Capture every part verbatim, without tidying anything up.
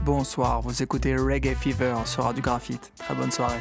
bonsoir, vous écoutez Reggae Fever sur Radio Graphite. Très bonne soirée.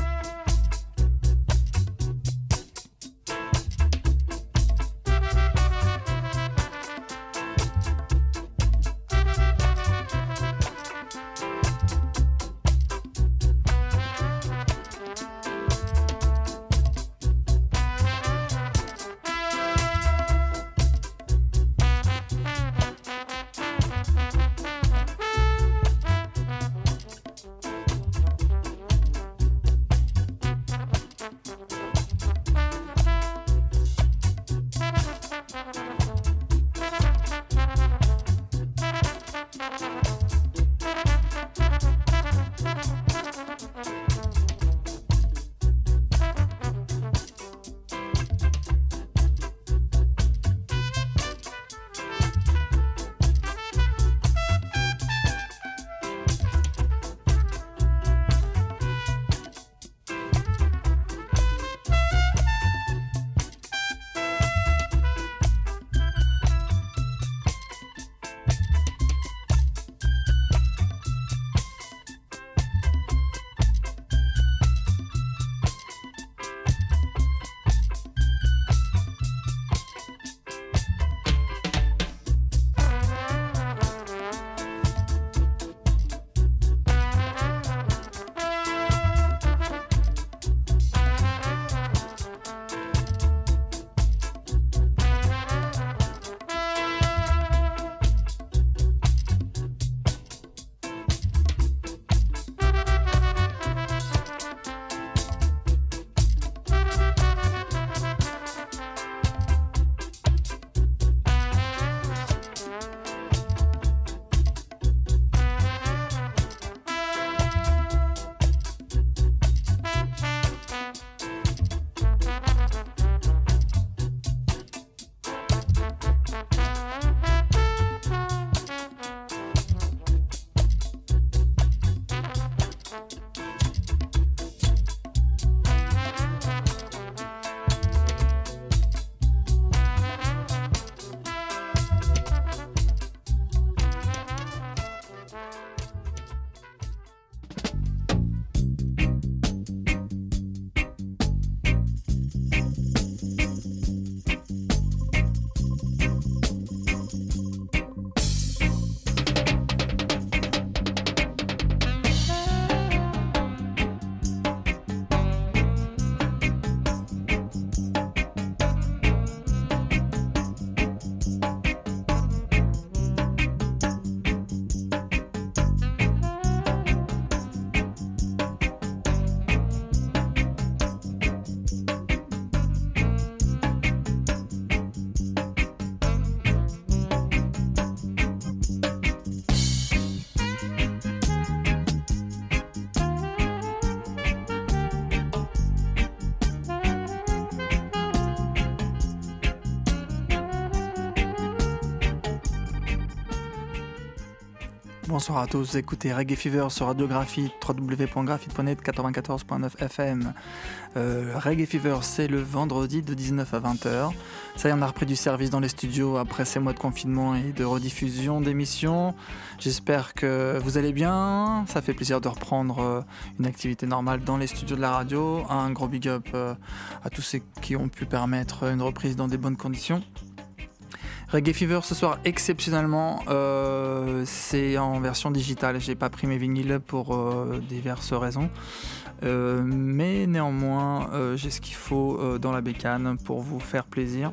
Bonsoir à tous, vous écoutez Reggae Fever sur Radio Graphite, w w w point graphite point net, quatre-vingt-quatorze virgule neuf F M. Euh, Reggae Fever, c'est le vendredi de dix-neuf à vingt heures. Ça y est, on a repris du service dans les studios après ces mois de confinement et de rediffusion d'émissions. J'espère que vous allez bien. Ça fait plaisir de reprendre une activité normale dans les studios de la radio. Un gros big up à tous ceux qui ont pu permettre une reprise dans des bonnes conditions. Reggae Fever ce soir exceptionnellement euh, c'est en version digitale. J'ai pas pris mes vinyles pour euh, diverses raisons, euh, mais néanmoins euh, j'ai ce qu'il faut euh, dans la bécane pour vous faire plaisir.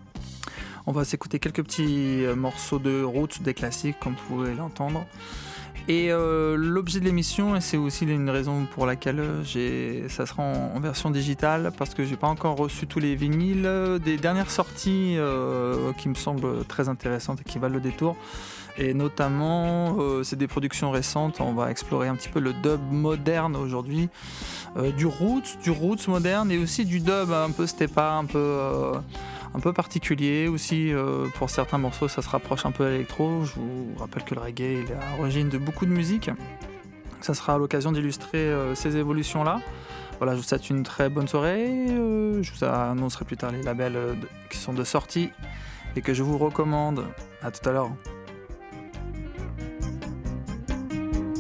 On va s'écouter quelques petits morceaux de roots, des classiques comme vous pouvez l'entendre. Et euh, l'objet de l'émission, et c'est aussi une raison pour laquelle j'ai, ça sera en, en version digitale, parce que j'ai pas encore reçu tous les vinyles des dernières sorties euh, qui me semblent très intéressantes et qui valent le détour. Et notamment, euh, c'est des productions récentes. On va explorer un petit peu le dub moderne aujourd'hui, euh, du roots, du roots moderne et aussi du dub un peu stepa, un peu. Euh, un peu particulier aussi, euh, pour certains morceaux ça se rapproche un peu à l'électro. Je vous rappelle que le reggae il est à l'origine de beaucoup de musique. Ça sera à l'occasion d'illustrer euh, ces évolutions là. Voilà, je vous souhaite une très bonne soirée, euh, je vous annoncerai plus tard les labels euh, de, qui sont de sortie et que je vous recommande. À tout à l'heure.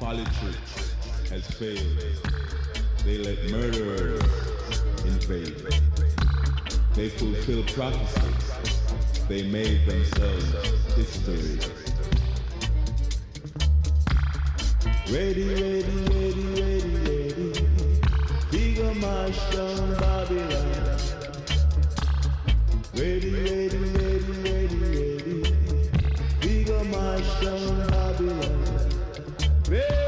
politics has failed. They let murderers invade. They fulfill prophecies. They made themselves history. Ready, ready, ready, ready, ready. Bigger march down Babylon. Ready, ready, ready, ready, ready. Bigger march down Babylon. Ready.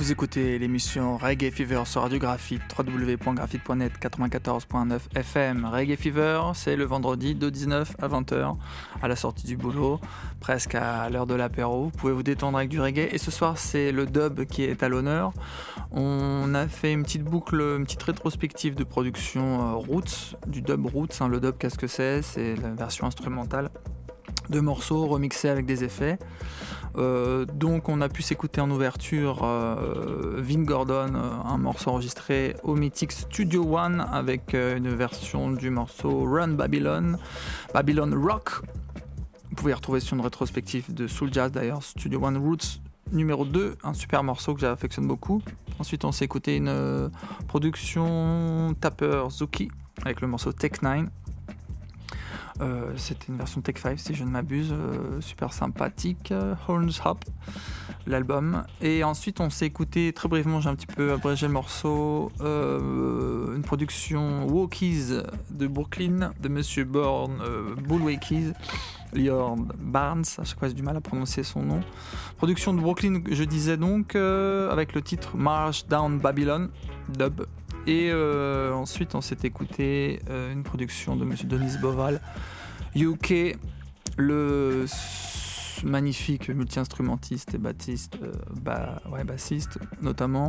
Vous écoutez l'émission Reggae Fever sur Radio Graphite, w w w point graphite point net, quatre-vingt-quatorze point neuf F M. Reggae Fever, c'est le vendredi de dix-neuf à vingt heures, à la sortie du boulot, presque à l'heure de l'apéro. Vous pouvez vous détendre avec du reggae. Et ce soir, c'est le dub qui est à l'honneur. On a fait une petite boucle, une petite rétrospective de production euh, Roots, du dub Roots. Hein. Le dub, qu'est-ce que c'est ? C'est la version instrumentale de morceaux remixés avec des effets. Euh, donc on a pu s'écouter en ouverture euh, Vin Gordon, euh, un morceau enregistré au Mythic Studio One avec euh, une version du morceau Run Babylon, Babylon Rock. Vous pouvez retrouver sur une rétrospective de Soul Jazz d'ailleurs, Studio One Roots numéro deux, un super morceau que j'affectionne beaucoup. Ensuite on s'est écouté une euh, production Tapper Zuki avec le morceau Tech nine. Euh, c'était une version Tech cinq si je ne m'abuse, euh, super sympathique, euh, Horns Hop, l'album. Et ensuite on s'est écouté très brièvement, j'ai un petit peu abrégé le morceau, euh, une production Walkies de Brooklyn de Monsieur Bourne, euh, Bullwakies, Leon Barnes, à chaque fois j'ai du mal à prononcer son nom. Production de Brooklyn, je disais donc, euh, avec le titre March Down Babylon, dub. Et euh, ensuite, on s'est écouté euh, une production de Monsieur Denis Boval, U K, le s- magnifique multi-instrumentiste et bassiste, euh, bah, ouais, bassiste notamment,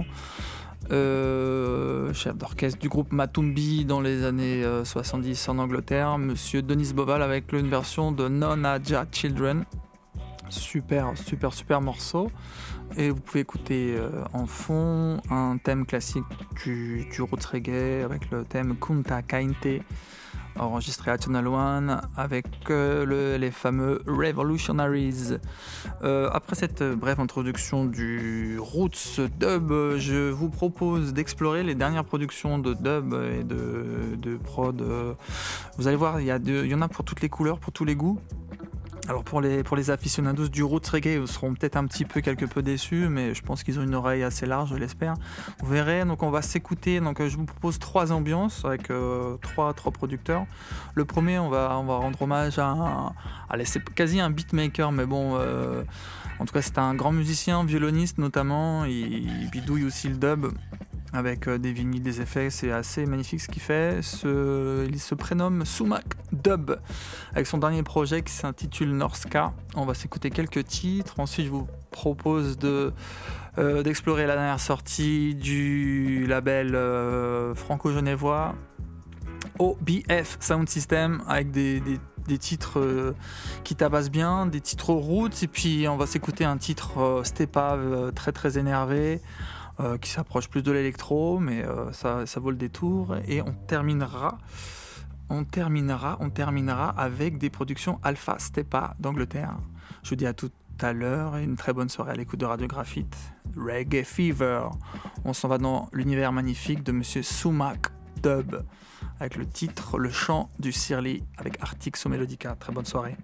euh, chef d'orchestre du groupe Matumbi dans les années euh, soixante-dix en Angleterre, Monsieur Denis Boval avec une version de Nonaja Children. Super, super, super morceau. Et vous pouvez écouter euh, en fond un thème classique du, du roots reggae avec le thème Kunta Kainte, enregistré à Channel One avec euh, le, les fameux Revolutionaries. Euh, après cette brève introduction du roots dub, je vous propose d'explorer les dernières productions de dub et de, de prod. Vous allez voir, il y, a de, il y en a pour toutes les couleurs, pour tous les goûts. Alors pour les, pour les aficionados du roots reggae, ils seront peut-être un petit peu quelque peu déçus, mais je pense qu'ils ont une oreille assez large, je l'espère. Vous verrez, donc on va s'écouter. Donc je vous propose trois ambiances avec euh, trois, trois producteurs. Le premier, on va, on va rendre hommage à un, allez, c'est quasi un beatmaker, mais bon, euh, en tout cas c'est un grand musicien, violoniste notamment. Il, il bidouille aussi le dub avec des vinyles, des effets, c'est assez magnifique ce qu'il fait. Ce, il se prénomme Sumac Dub, avec son dernier projet qui s'intitule Norska. On va s'écouter quelques titres, ensuite je vous propose de, euh, d'explorer la dernière sortie du label euh, franco-genevois O B F Sound System, avec des, des, des titres euh, qui tabassent bien, des titres roots, et puis on va s'écouter un titre euh, Stepa euh, très très énervé, Euh, qui s'approche plus de l'électro, mais euh, ça, ça vaut le détour. Et on terminera, on terminera, on terminera avec des productions Alpha Stepa d'Angleterre. Je vous dis à tout à l'heure et une très bonne soirée à l'écoute de Radio Graphite. Reggae Fever. On s'en va dans l'univers magnifique de Monsieur Sumac Dub, avec le titre Le Chant du Sirli, avec Artix au Melodica. Très bonne soirée.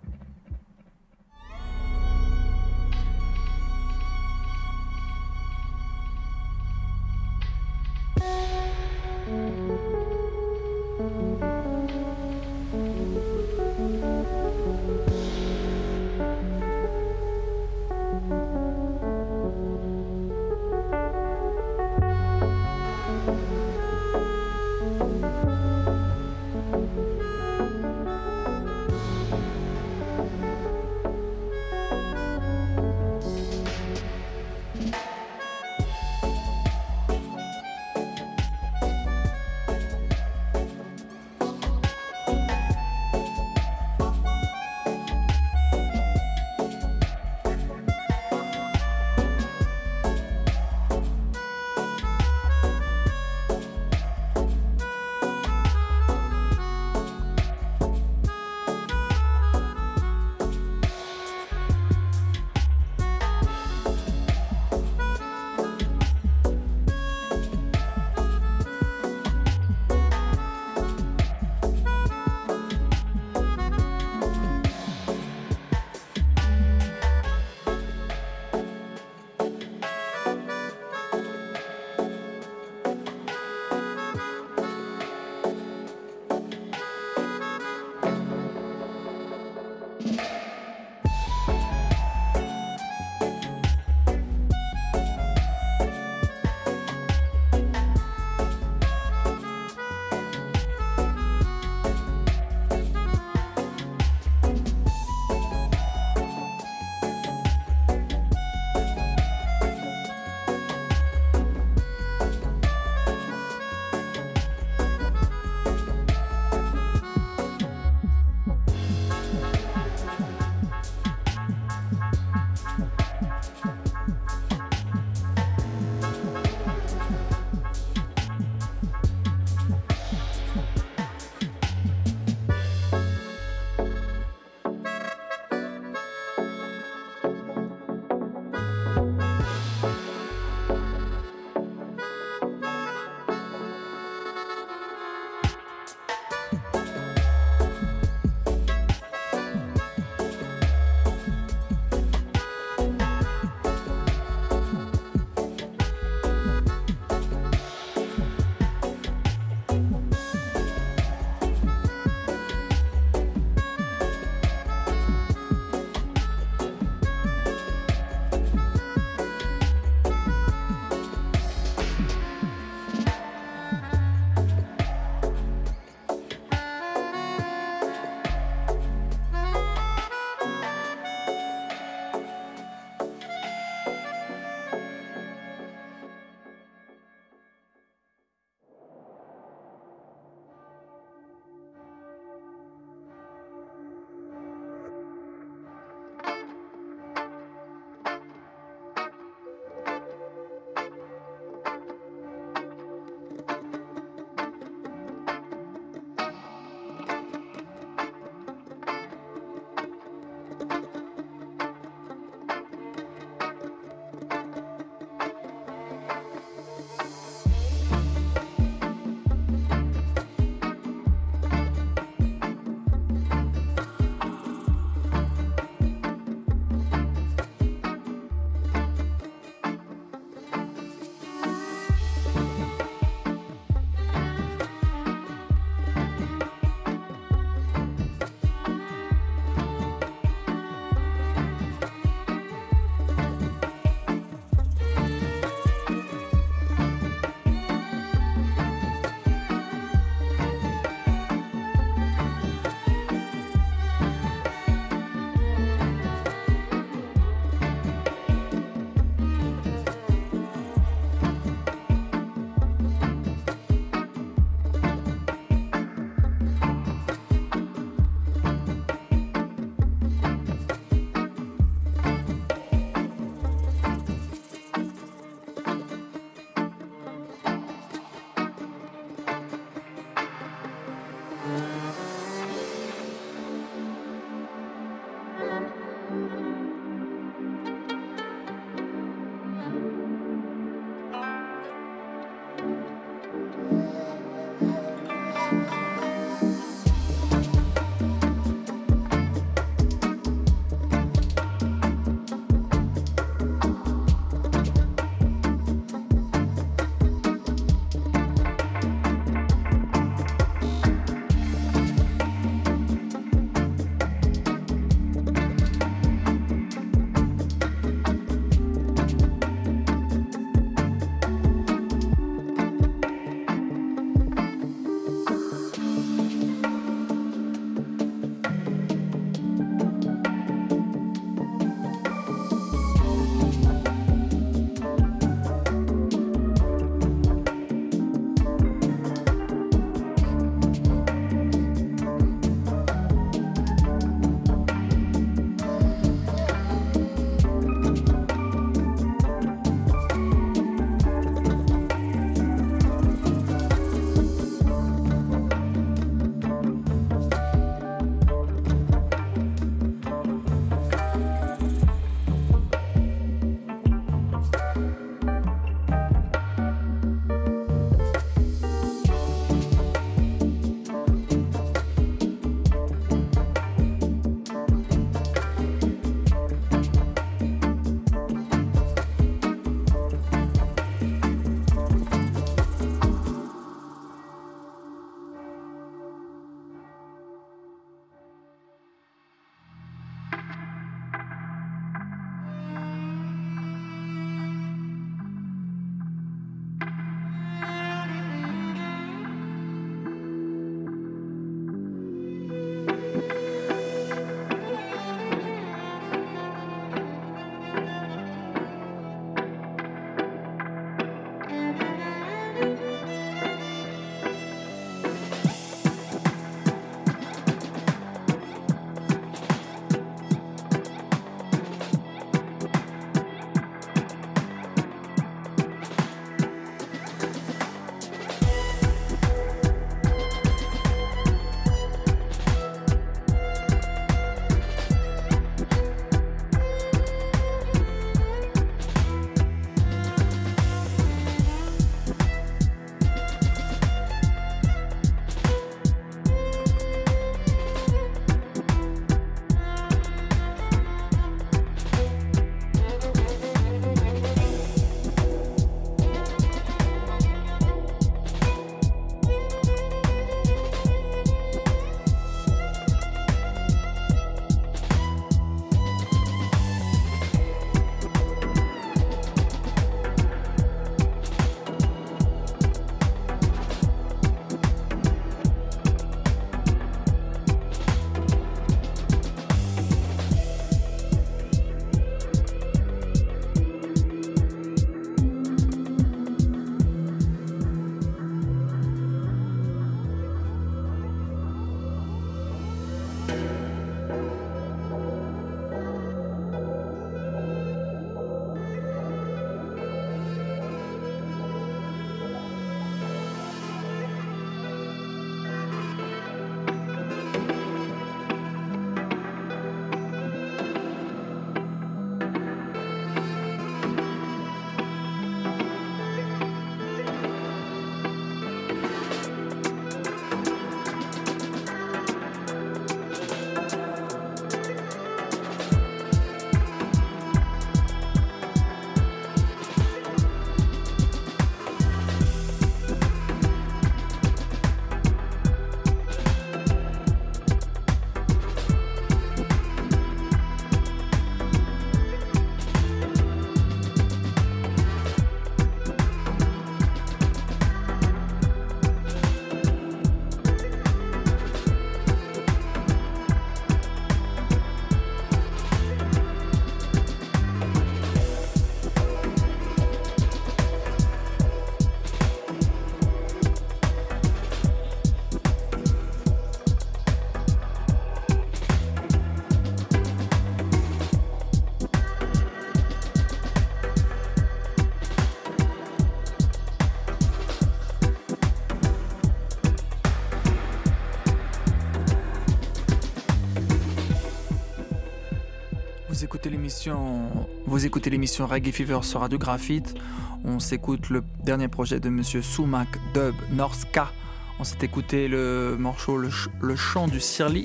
Vous écoutez l'émission, vous écoutez l'émission Reggae Fever sur Radio Graphite. On s'écoute le dernier projet de Monsieur Sumac Dub Norska. On s'est écouté le morceau Le, Ch- le chant du Sirli.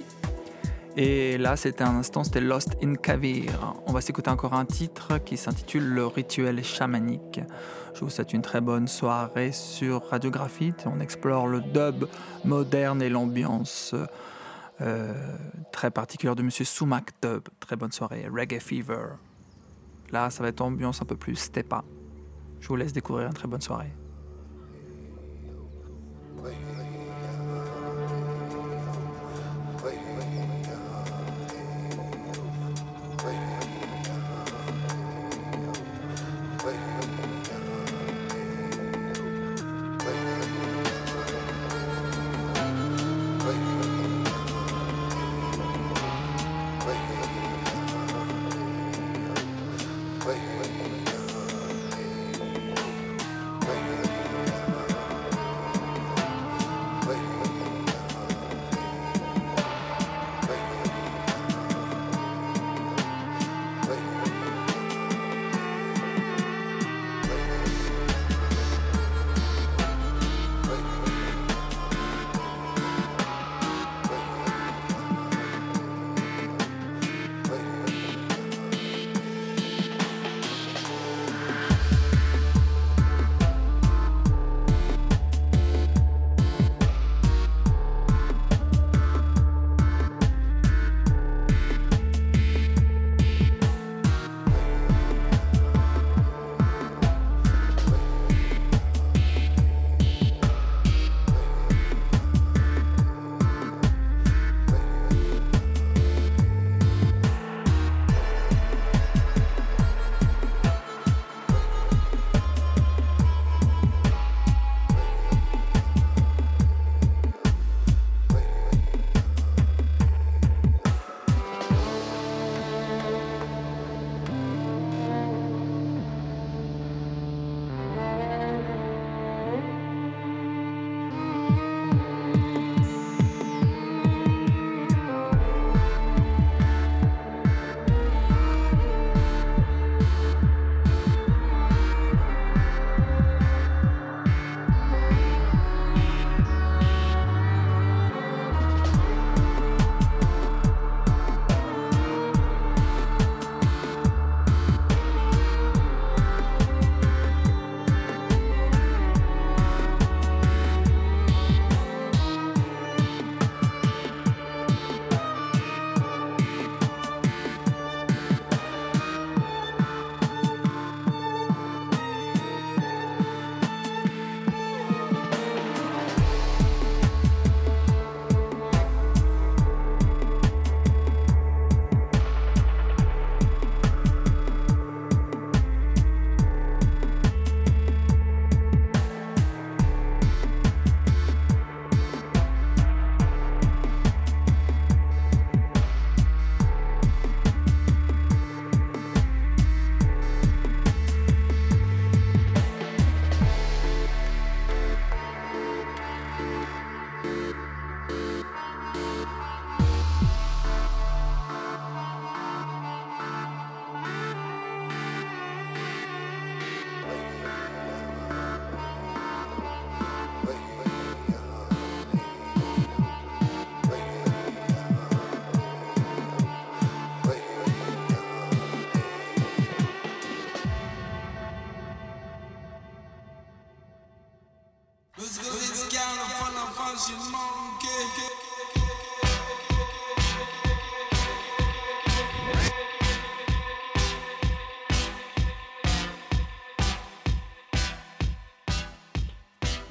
Et là, c'était un instant, c'était Lost in Kavir. On va s'écouter encore un titre qui s'intitule Le rituel chamanique. Je vous souhaite une très bonne soirée sur Radio Graphite. On explore le dub moderne et l'ambiance Euh, très particulière de Monsieur Sumac Dub. Très bonne soirée, Reggae Fever. Là, ça va être ambiance un peu plus stepa. Je vous laisse découvrir une très bonne soirée. Wait.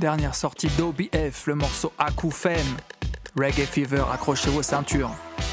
dernière sortie d'O B F, le morceau Akoufen. Reggae Fever, accrochez vos ceintures.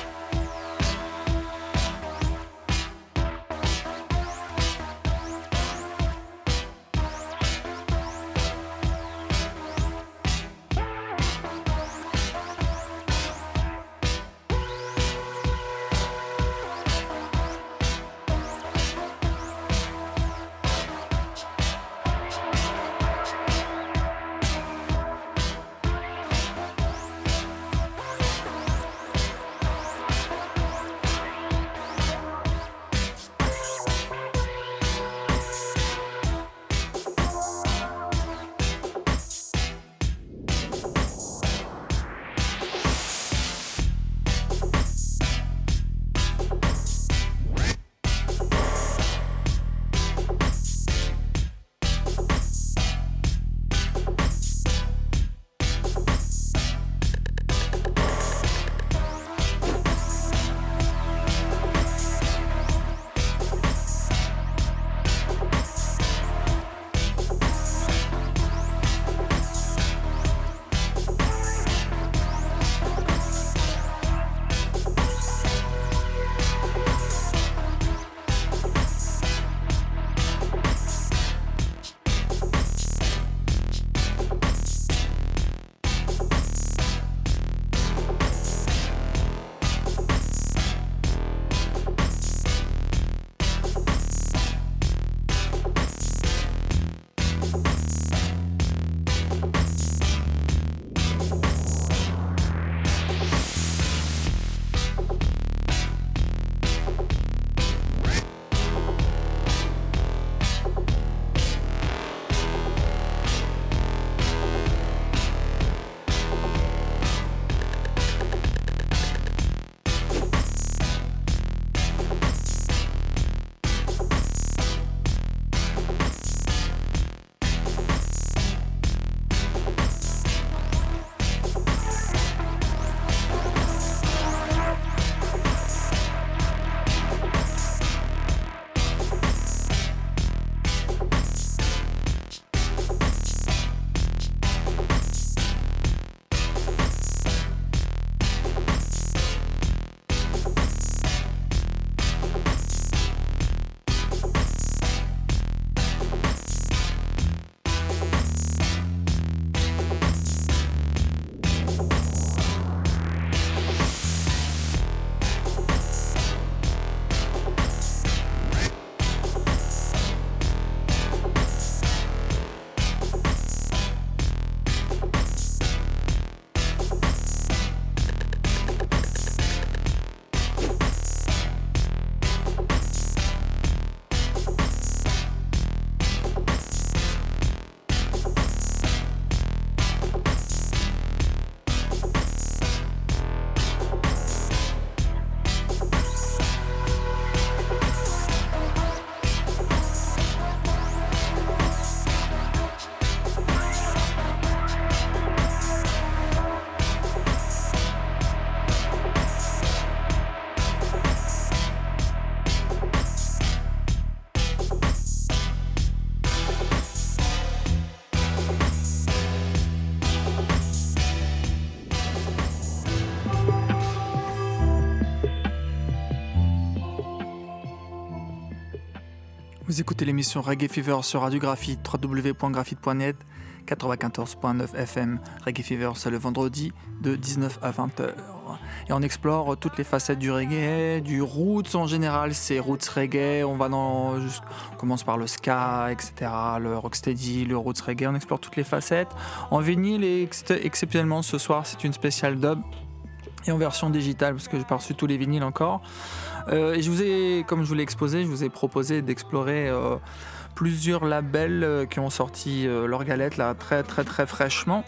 Vous écoutez l'émission Reggae Fever sur Radio Graphite, w w w point graphite point net, quatre-vingt-quatorze point neuf F M. Reggae Fever, c'est le vendredi de dix-neuf à vingt heures. Et on explore toutes les facettes du reggae, du roots en général, c'est roots reggae, on va dans, juste, on commence par le ska, et cetera, le rocksteady, le roots reggae, on explore toutes les facettes. En vinyle et ex- exceptionnellement ce soir, c'est une spéciale dub. Et en version digitale, parce que j'ai pas reçu tous les vinyles encore. Euh, et je vous ai, comme je vous l'ai exposé, je vous ai proposé d'explorer euh, plusieurs labels euh, qui ont sorti euh, leur galette là très très très fraîchement.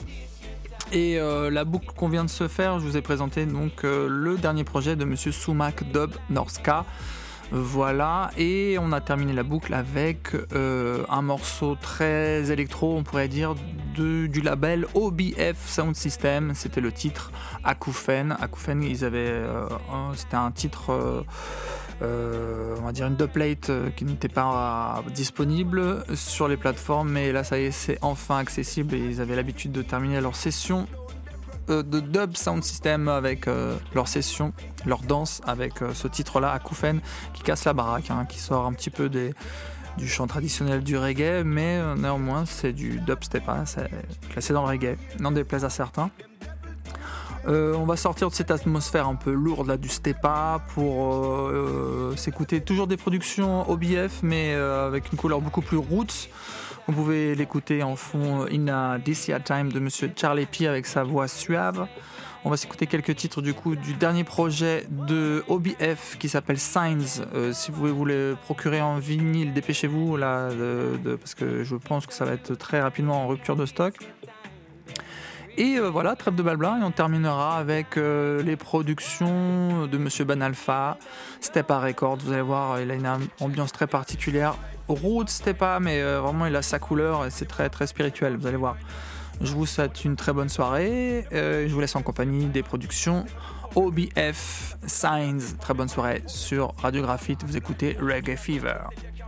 Et euh, la boucle qu'on vient de se faire, je vous ai présenté donc euh, le dernier projet de Monsieur Sumac Dub Norska. Voilà, et on a terminé la boucle avec euh, un morceau très électro, on pourrait dire, de, du label O B F Sound System. C'était le titre Akoufen. Akoufen, ils avaient, euh, un, c'était un titre euh, euh, on va dire une dubplate qui n'était pas disponible sur les plateformes, mais là ça y est, c'est enfin accessible et ils avaient l'habitude de terminer leur session euh, de dub sound system avec euh, leur session, leur danse avec euh, ce titre-là, Akoufen, qui casse la baraque, hein, qui sort un petit peu des du chant traditionnel du reggae, mais euh, néanmoins c'est du dubstep, hein, c'est classé dans le reggae, n'en déplaise à certains. Euh, on va sortir de cette atmosphère un peu lourde là du stepa pour euh, euh, s'écouter toujours des productions O B F, mais euh, avec une couleur beaucoup plus roots. Vous pouvez l'écouter en fond In a This Year Time de Monsieur Charlie P avec sa voix suave. On va s'écouter quelques titres du coup du dernier projet de O B F qui s'appelle Signs. Euh, si vous voulez vous le procurer en vinyle, dépêchez-vous là, de, de, parce que je pense que ça va être très rapidement en rupture de stock. Et euh, voilà, trêve de blabla, et on terminera avec euh, les productions de Monsieur Ben Alpha, Stepa Records. Vous allez voir, il a une ambiance très particulière. Roots Stepa, mais euh, vraiment il a sa couleur et c'est très très spirituel, vous allez voir. Je vous souhaite une très bonne soirée. Euh, je vous laisse en compagnie des productions O B F Signs. Très bonne soirée sur Radio Graphite. Vous écoutez Reggae Fever.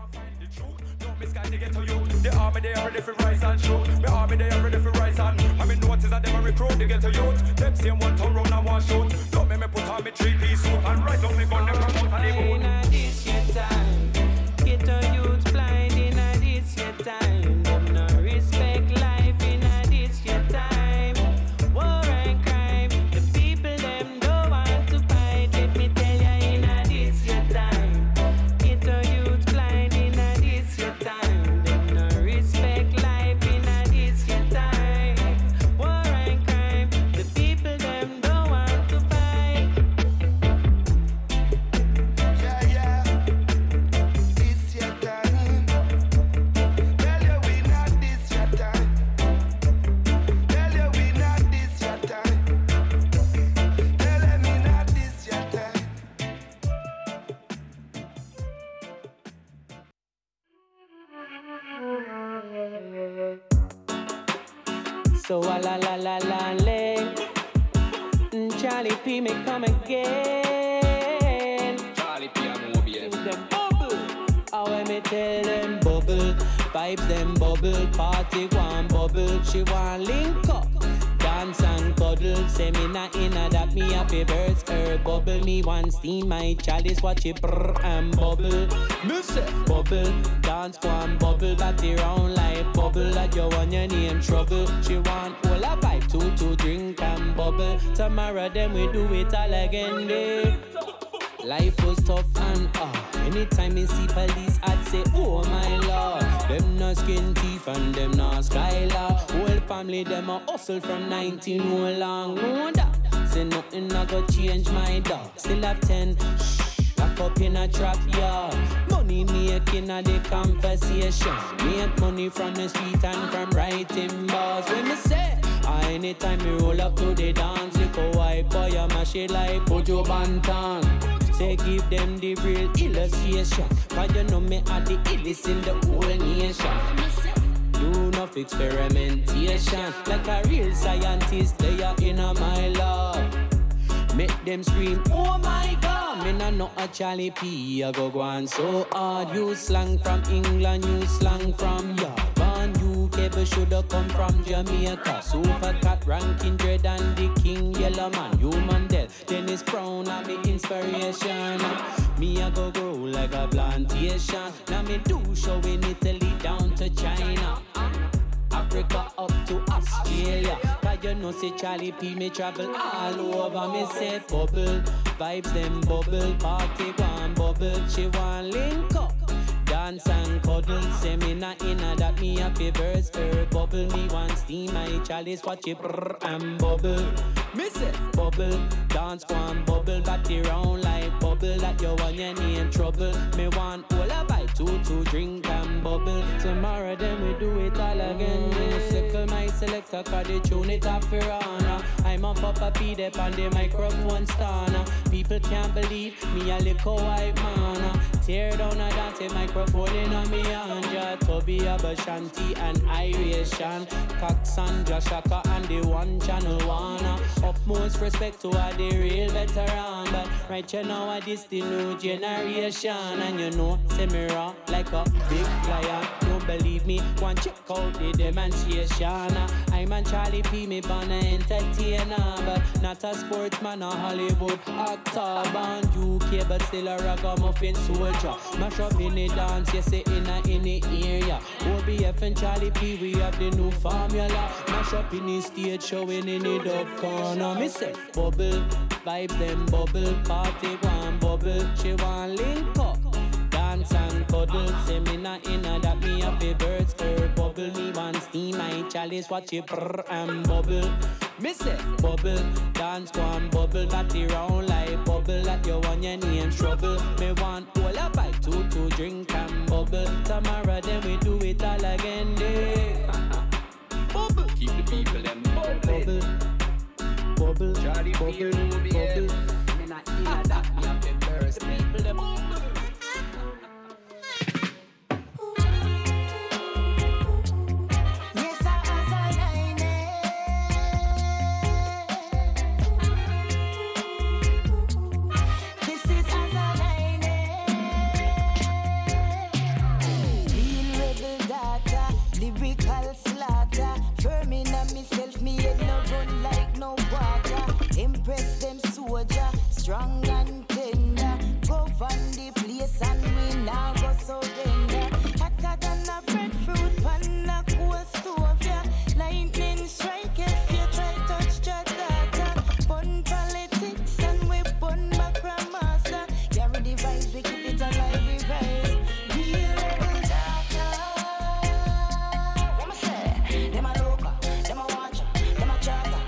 The army they are ready for rise and shoot. The army they are ready for rise and I mean notice that them a recruit to get to youth. Them same one turn round and one shoot. Don't make me put on me three piece suit and right on me gun them promote and they boot. Inna this your time, get a youth blind. Inna this your time, them no respect life. Inna this your time, war and crime. The people them don't want to fight. Let me tell ya, inna this your time, get a youth blind. Inna this your time. So la la la la la la, Charlie P may come again. Charlie P and O B F. Them bubble, how I me tell them bubble, vibes them bubble, party one bubble, she want link up, dance and cuddle. Say me not inna that me happy birds, her bubble. Me one steam my chalice, watch it brr and bubble. Me say bubble, dance one bubble, body round like bubble. That you want your name trouble. She want all a vibe, two to drink and bubble. Tomorrow then we do it all again, day. Life was tough and ah, uh, anytime me see police, I'd say, oh my lord. Them no skin teeth and them no skylar. Whole family them a hustle from nineteen oh long. No that, say nothing I go change my dog. Still have ten, shh, lock up in a trap yard. Money making a the conversation. Make money from the street and from writing bars. When me say, ah, anytime me roll up to the dance, lick a white boy a mash it like Bojo Bantan. Say give them the real illustration, cause you know me are the illest in the whole nation. Do enough experimentation, like a real scientist, they are in a my love. Make them scream, oh my god, me nah know a Charlie P, I go go on so hard. You slang from England, you slang from Japan. U K but shoulda come from Jamaica. Super Cat, Ranking Dread and the King Yellow Man. You Mandel, Dennis Brown, I'm me inspiration. Me I go grow like a plantation. Now me do show in Italy down to China, Africa up to Australia. Cause you know say Charlie P me travel all over. Me say bubble, vibes them bubble, party one bubble. She want link up, dance and cuddle. Say me not inna that me happy birds, her bubble. Me want steam my chalice, watch it brr and bubble. Me say bubble, dance one bubble, body round like bubble. That you want your name trouble. Me want all a bite, two to drink and bubble. Tomorrow then we do it all again. Circle my selector, cause they tune it up for honor. I'm on Papa P Dep on the microphone stunner. People can't believe me a little white man. Tear down a dance microphone in on me Anja, Toby Abashanti and Irishan, Cox and Joshaka and the one channel one. Utmost respect to all the real veteran, but Right, you know what this the new generation. And you know, say me raw like a big lion. Don't believe me, go and check out the demonstration. I'm a Charlie P, me born a entertainer, but not a sportsman or Hollywood actor. Born U K, but still a ragamuffin soldier. Mash up in the dance, yes, say in a in the area. O B F and Charlie P, we have the new formula. Mash up in the stage, showing in the dub corner. Me say bubble, vibes them bubble, party one bubble, she want link up. Dance and cuddle, say me not inna that me a fi birds stir bubble. Me want steam my chalice, watch it brr and bubble. Me say bubble, dance one bubble, batty round like bubble. Like you want your name trouble. Me want all a bite, two to drink and bubble. Tomorrow then we do it all again day. Bubble, keep the people them bubble, bubble, Charlie bubble, bubble. Me not inna that me a fi birds the people them bubble. Impress them soldier, strong and tender. Govern the place and we now go surrender. Hotter than a breadfruit pan a cold stove, yeah. Lightning strike if you try touch your data. Bun politics and we bun macramasa. Carry the vibes, we keep it alive, we rise. Real rebel data. What me say? Them a local, them a watcher, them a chatter.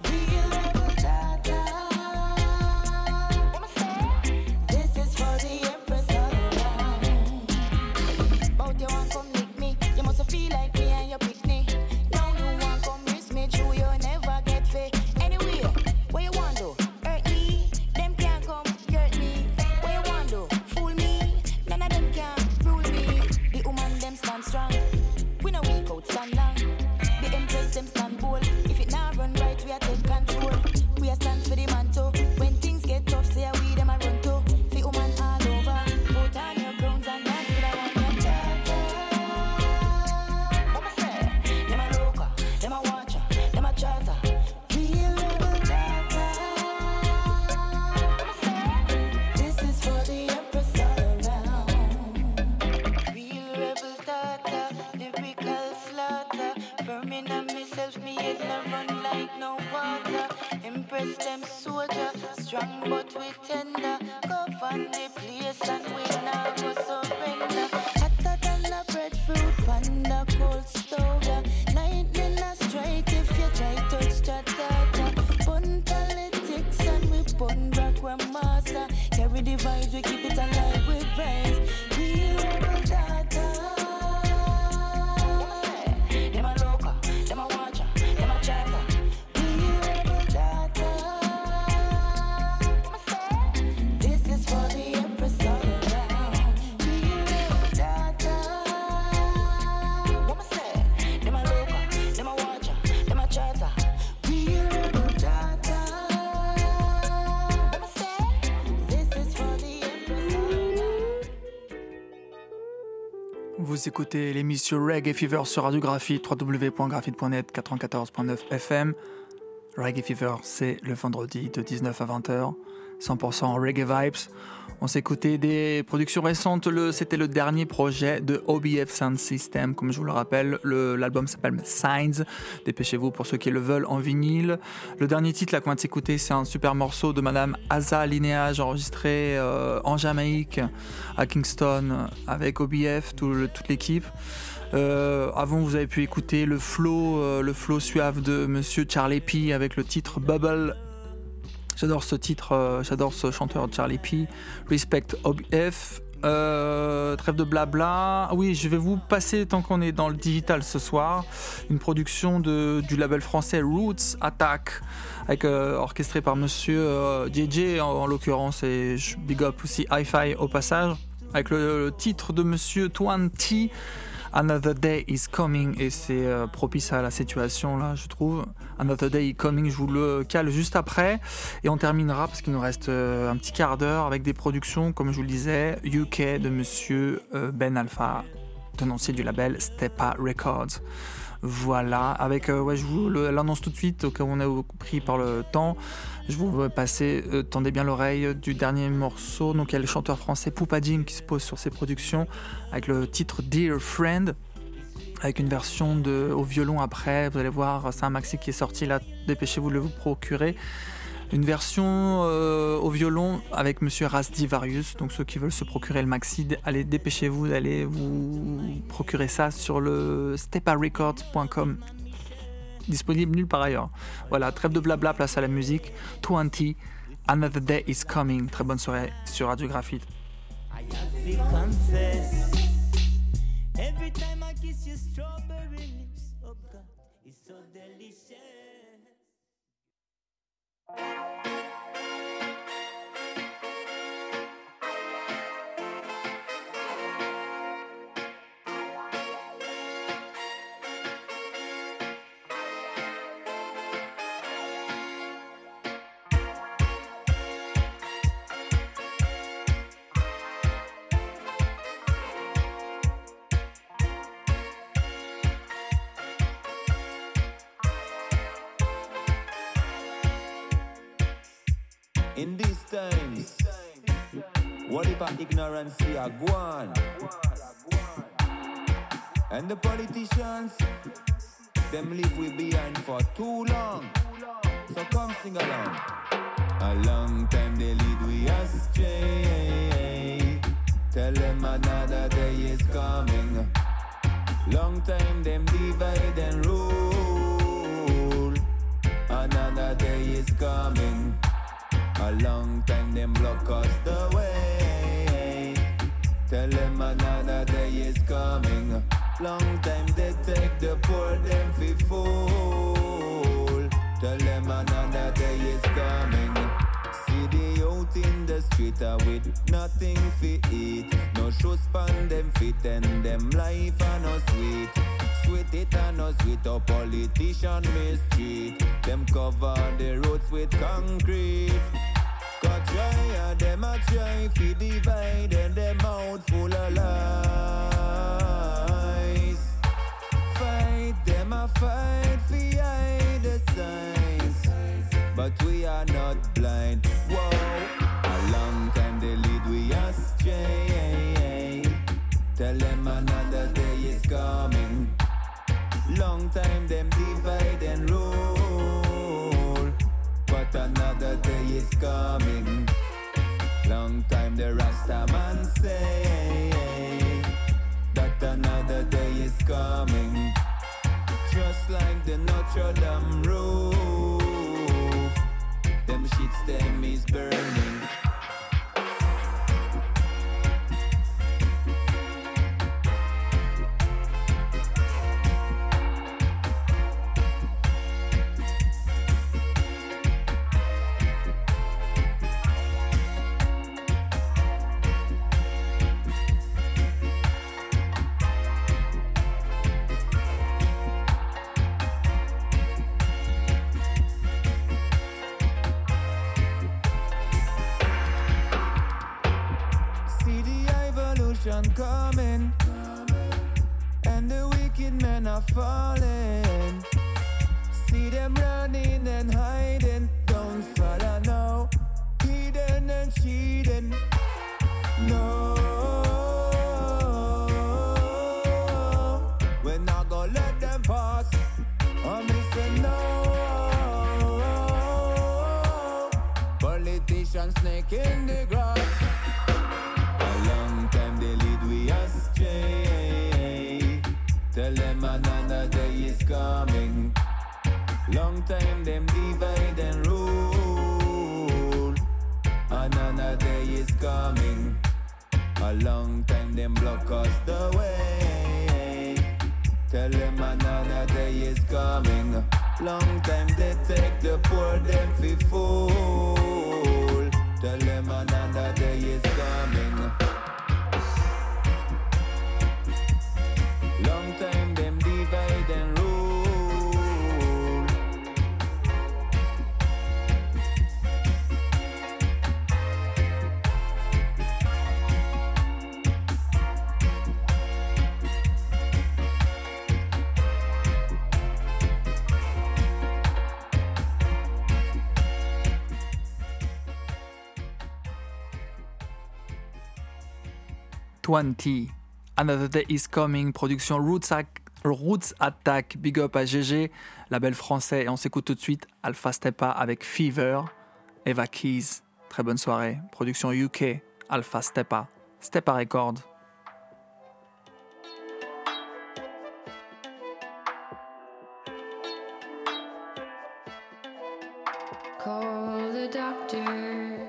Vous écoutez l'émission Reggae Fever sur Radio Graphite, w w w point graphite point net, quatre-vingt-quatorze point neuf F M. Reggae Fever, c'est le vendredi de dix-neuf à vingt heures, cent pour cent reggae vibes. On s'est écouté des productions récentes, le, c'était le dernier projet de O B F Sound System, comme je vous le rappelle. Le, l'album s'appelle Signs, dépêchez-vous pour ceux qui le veulent en vinyle. Le dernier titre là qu'on vient de s'écouter, c'est un super morceau de Madame Asa Lineage, enregistré euh, en Jamaïque, à Kingston, avec O B F, tout le, toute l'équipe. Euh, avant, vous avez pu écouter le flow, euh, le flow suave de Monsieur Charlie P avec le titre Bubble. J'adore ce titre, euh, j'adore ce chanteur Charlie P. Respect O B F. Euh, trêve de blabla. Oui, je vais vous passer, tant qu'on est dans le digital ce soir, une production de, du label français Roots Attack, avec, euh, orchestré par Monsieur euh, J J en, en l'occurrence, et je big up aussi Hi-Fi au passage, avec le, le titre de Monsieur Twan T. Another Day is Coming, et c'est euh, propice à la situation là, je trouve. Another Day is Coming, je vous le cale juste après, et on terminera parce qu'il nous reste euh, un petit quart d'heure avec des productions, comme je vous le disais, U K de Monsieur euh, Ben Alpha, tenancier du label Stepa Records. Voilà, avec euh, ouais, je vous le, l'annonce tout de suite au cas où on est pris par le temps. Je vous passer, euh, tendez bien l'oreille du dernier morceau. Donc il y a le chanteur français Poupa Jim qui se pose sur ses productions avec le titre Dear Friend, avec une version de, au violon après. Vous allez voir, c'est un maxi qui est sorti là, dépêchez-vous de le vous procurer. Une version euh, au violon avec Monsieur Rasdivarius. Donc ceux qui veulent se procurer le maxi, allez, dépêchez-vous d'aller vous procurer ça sur le stepa records point com. Disponible nulle part ailleurs. Voilà, trêve de blabla, place à la musique. vingt, Another Day is Coming. Très bonne soirée sur Radio Graphite. Every time I kiss your strawberry lips, oh God, it's so delicious. In these times, what if our ignorance are gone? And the politicians, them leave we behind for too long. So come sing along. A long time they lead we astray. Tell them another day is coming. Long time them divide and rule. Another day is coming. A long time them block us the way. Tell them another day is coming. Long time they take the poor them fi fool. Tell them another day is coming. See the youth in the street uh, with nothing fi eat. No shoes span them fit and them life are no sweet. Sweet it and no sweet, a politician mistreat. Them cover the roads with concrete. Got try and them a try fi divide and them mouth full of lies. Fight them a fight fi hide the signs, but we are not blind. Whoa, a long time they lead we astray. Tell them another day is coming. Long time them divide and rule, but another day is coming. Long time the Rasta man say that another day is coming. Just like the Notre Dame roof, them shits them is burning. Coming, and the wicked men are falling. See them running and hiding. Don't follow now, hidden and cheating. No, we're not gonna let them pass. I'm missing no. Politicians snake in the grass. Tell them another day is coming. Long time them divide and rule. Another day is coming. A long time them block us the way. Tell them another day is coming. Long time they take the poor them fi fool. Tell them another day is coming. Long vingt. Another Day is Coming, production Roots, Ac- Roots Attack, big up à G G, label français. Et on s'écoute tout de suite Alpha Stepa avec Fever, Eva Keys. Très bonne soirée, production U K, Alpha Stepa, Stepa Record. Call the doctor,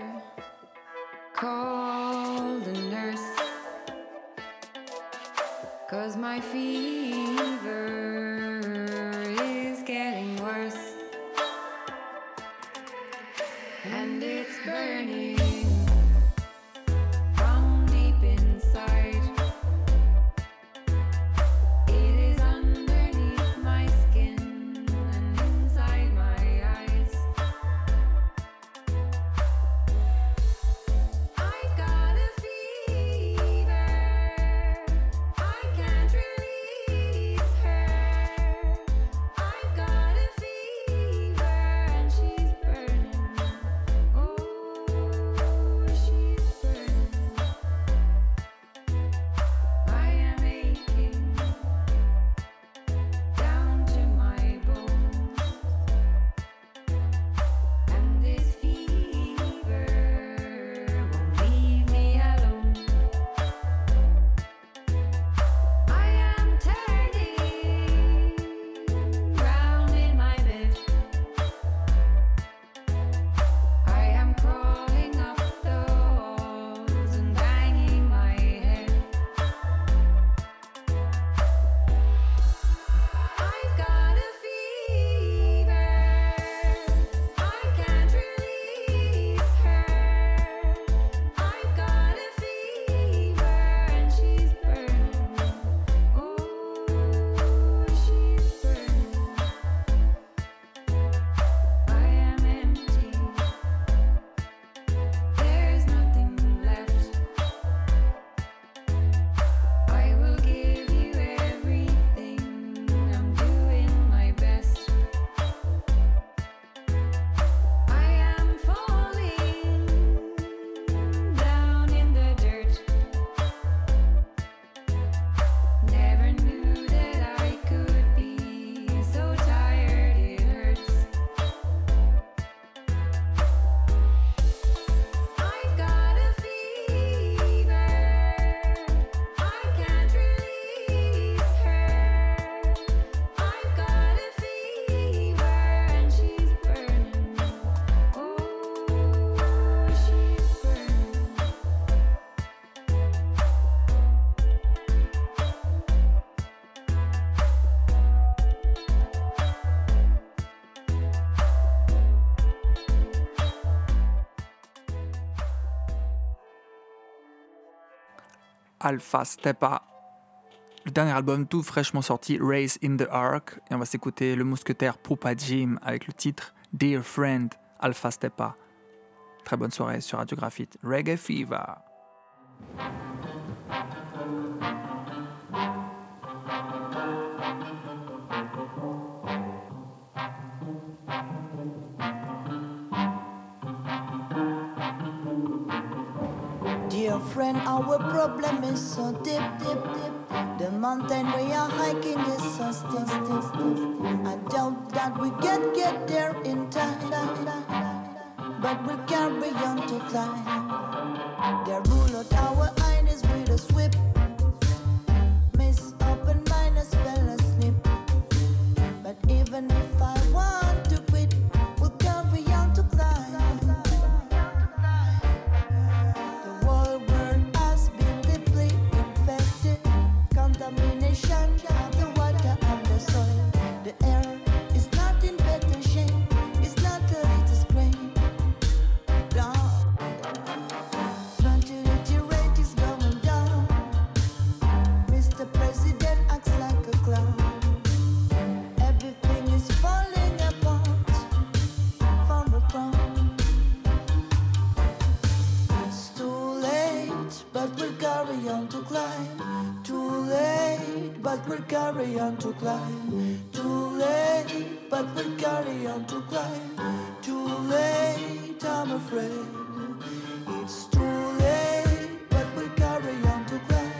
call the nurse, 'cause my fever is getting worse, and it's burning from deep inside. It is underneath my skin and inside my eyes. I got a fever, I can't release her. I got a fever and she's burning. Oh, she's burning. I am aching down to my bones, and this fever won't leave me alone. I am turning round in my bed. I am crawling up the walls and banging my head. I got a fever, I can't release her. I got a fever and she's burning. Oh, she's burning. I am empty. There's nothing left. I will give you everything. I'm doing my best. I am falling down in the dirt. Never knew that I could be so tired it hurts. I got a fever, I can't release her. I got a fever and she's burning. Oh, she's burning. Alpha Stepa, le dernier album tout fraîchement sorti, Race in the Ark. Et on va s'écouter le mousquetaire Poupa Jim avec le titre Dear Friend, Alpha Stepa. Très bonne soirée sur Radio Graphite. Reggae Fever. Dear friend, our problem is so deep, deep, deep. The mountain we are hiking is so steep, steep, steep. I doubt that we can get there in time, but we'll carry on to climb. They rule out our eyes with a sweep. Miss open minus fell asleep. But even if I want to quit, we'll carry on to climb. The whole world has been deeply infected. Contamination of the water and the soil. The air is not in better shape. It's not the latest grain. No. Fertility rate is going down. Mister President acts like a clown. Everything is falling apart from the ground. It's too late, but we'll carry on to climb. Too late, but we'll carry on to climb. Too late, but we'll carry on to climb. Too late, I'm afraid. It's too late, but we'll carry on to climb.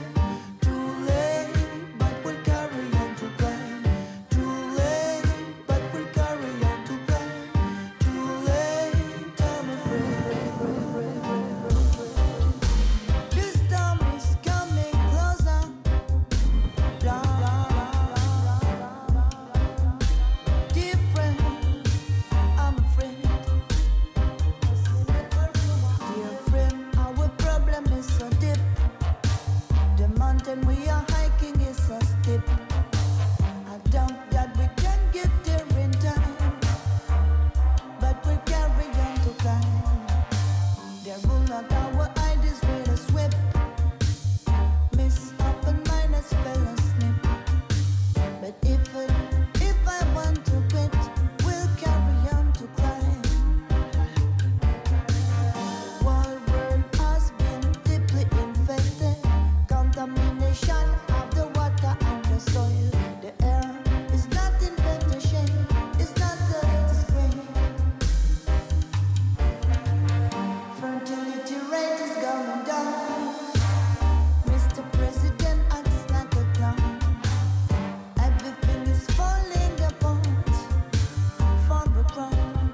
mountain we are hiking is so steep. I doubt that we can get there in time, but we'll carry on to climb. There will not our ideas will sweep. Miss up and minus fell asleep. But if I, if I want to quit, we'll carry on to climb. World world has been deeply infected. Contamination of the water and the soil. The air is not in better shape. It's not the latest grade. Fertility rate is going down. Mister President acts like a clown. Everything is falling apart for the crown.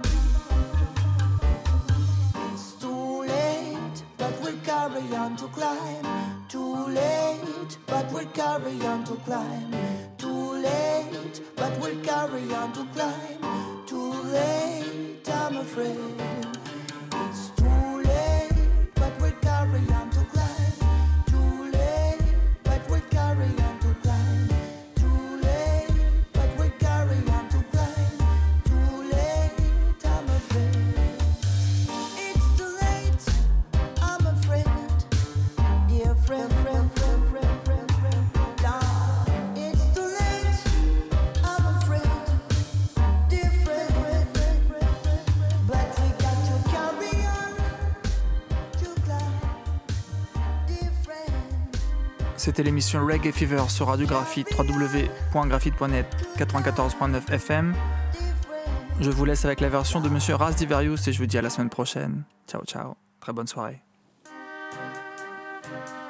It's too late, but we'll carry on to climb. Too late, but we'll carry on to climb. Too late, but we'll carry on to climb. Too late, I'm afraid. It's too late, but we'll carry on to climb. Too late, but we'll carry on to climb. Too late, but we'll carry on to climb. Too late, I'm afraid. It's too late, I'm afraid. Dear friend, friend, friend, friend, friend, friend. Nah, it's too late, I'm afraid. Dear friend, friend, friend, friend, friend. But we got to carry on to climb. Dear friend. C'était l'émission Reggae Fever sur Radio Graphite, w w w point graphite point net, quatre-vingt-quatorze point neuf F M. Je vous laisse avec la version de Monsieur Ras Divarius et je vous dis à la semaine prochaine. Ciao, ciao. Très bonne soirée.